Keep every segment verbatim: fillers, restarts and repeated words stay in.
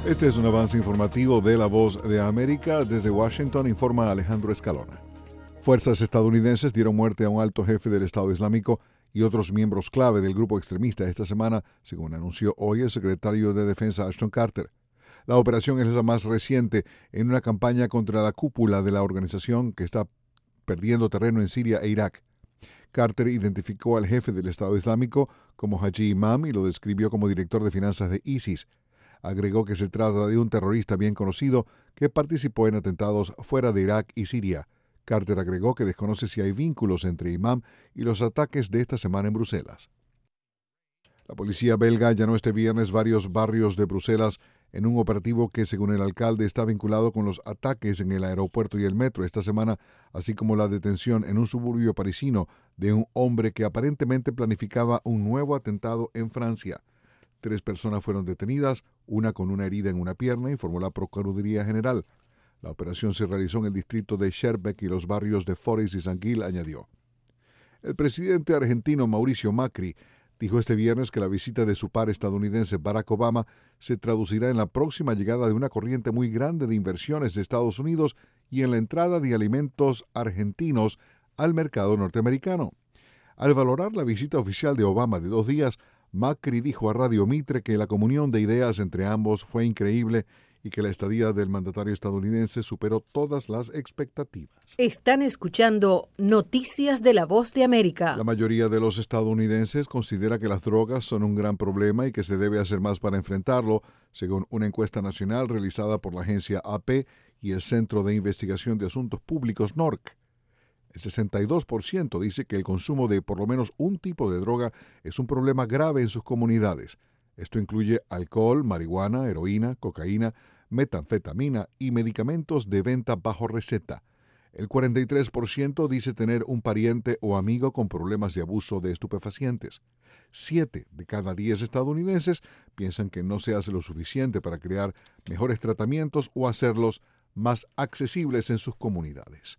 Este es un avance informativo de La Voz de América. Desde Washington informa Alejandro Escalona. Fuerzas estadounidenses dieron muerte a un alto jefe del Estado Islámico y otros miembros clave del grupo extremista esta semana, según anunció hoy el secretario de Defensa Ashton Carter. La operación es la más reciente en una campaña contra la cúpula de la organización que está perdiendo terreno en Siria e Irak. Carter identificó al jefe del Estado Islámico como Haji Imam y lo describió como director de finanzas de ISIS. Agregó que se trata de un terrorista bien conocido que participó en atentados fuera de Irak y Siria. Carter agregó que desconoce si hay vínculos entre Imam y los ataques de esta semana en Bruselas. La policía belga allanó este viernes varios barrios de Bruselas en un operativo que, según el alcalde, está vinculado con los ataques en el aeropuerto y el metro esta semana, así como la detención en un suburbio parisino de un hombre que aparentemente planificaba un nuevo atentado en Francia. Tres personas fueron detenidas, una con una herida en una pierna, informó la Procuraduría General. La operación se realizó en el distrito de Schaerbeek y los barrios de Forest y San Gil, añadió. El presidente argentino Mauricio Macri dijo este viernes que la visita de su par estadounidense Barack Obama se traducirá en la próxima llegada de una corriente muy grande de inversiones de Estados Unidos y en la entrada de alimentos argentinos al mercado norteamericano. Al valorar la visita oficial de Obama de dos días, Macri dijo a Radio Mitre que la comunión de ideas entre ambos fue increíble y que la estadía del mandatario estadounidense superó todas las expectativas. Están escuchando Noticias de La Voz de América. La mayoría de los estadounidenses considera que las drogas son un gran problema y que se debe hacer más para enfrentarlo, según una encuesta nacional realizada por la agencia A P y el Centro de Investigación de Asuntos Públicos N O R C. El sesenta y dos por ciento dice que el consumo de por lo menos un tipo de droga es un problema grave en sus comunidades. Esto incluye alcohol, marihuana, heroína, cocaína, metanfetamina y medicamentos de venta bajo receta. El cuarenta y tres por ciento dice tener un pariente o amigo con problemas de abuso de estupefacientes. Siete de cada diez estadounidenses piensan que no se hace lo suficiente para crear mejores tratamientos o hacerlos más accesibles en sus comunidades.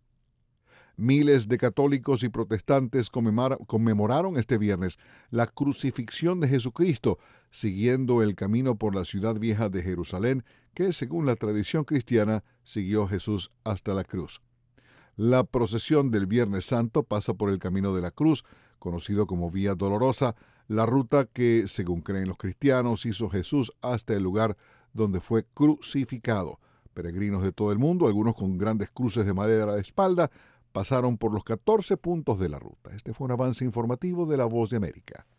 Miles de católicos y protestantes conmemoraron este viernes la crucifixión de Jesucristo, siguiendo el camino por la ciudad vieja de Jerusalén, que, según la tradición cristiana, siguió Jesús hasta la cruz. La procesión del Viernes Santo pasa por el Camino de la Cruz, conocido como Vía Dolorosa, la ruta que, según creen los cristianos, hizo Jesús hasta el lugar donde fue crucificado. Peregrinos de todo el mundo, algunos con grandes cruces de madera a la espalda, pasaron por los catorce puntos de la ruta. Este fue un avance informativo de La Voz de América.